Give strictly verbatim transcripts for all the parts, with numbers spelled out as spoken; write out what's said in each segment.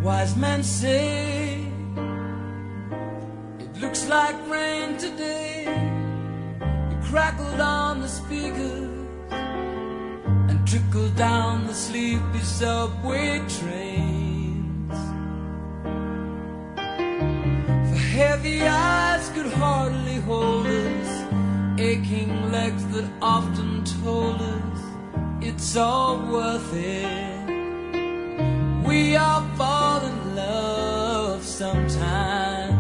Wise men say it looks like rain today. It crackled on the speakers and trickled down the sleepy subway trains. For heavy eyes could hardly hold us, aching legs that often told us it's all worth it. We all fall in love sometimes.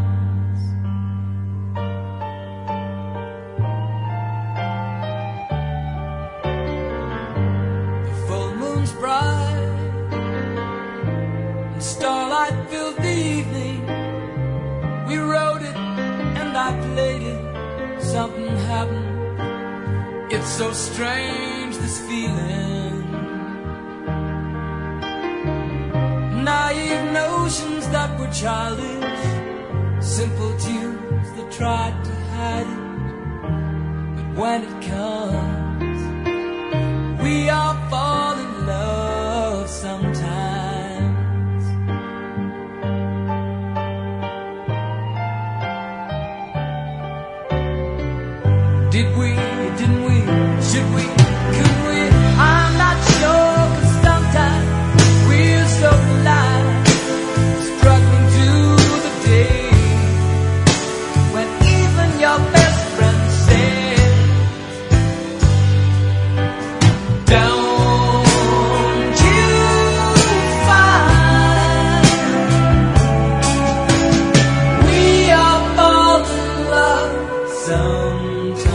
The full moon's bright and starlight filled the evening. We wrote it and I played it. Something happened. It's so strange, this feeling. Naive notions that were childish, simple tunes that tried to hide it. But when it comes, we all fall in love sometimes. Did we, didn't we, should we, could we? I'm not sure, 'cause sometimes we're so blind, struggling through the day, when even your best friend says, don't you find we all fall in love sometimes?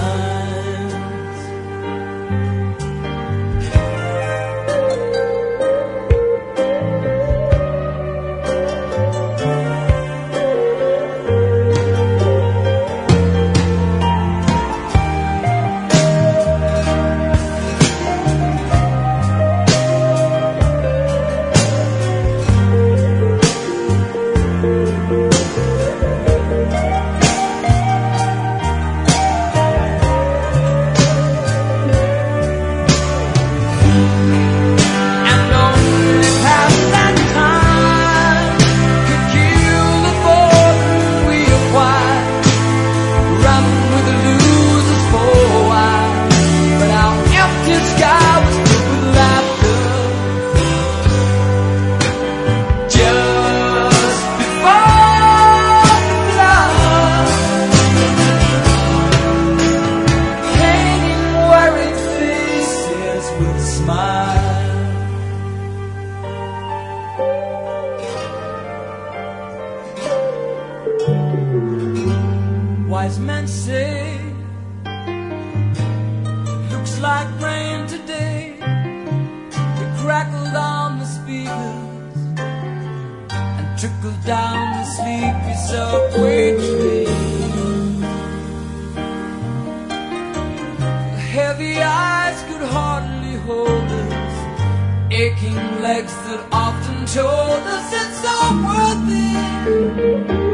Wise men say it looks like rain today. It crackled on the speakers and trickled down the sleepy subway train. Heavy eyes could hardly hold us, aching legs that often told us it's all worth it.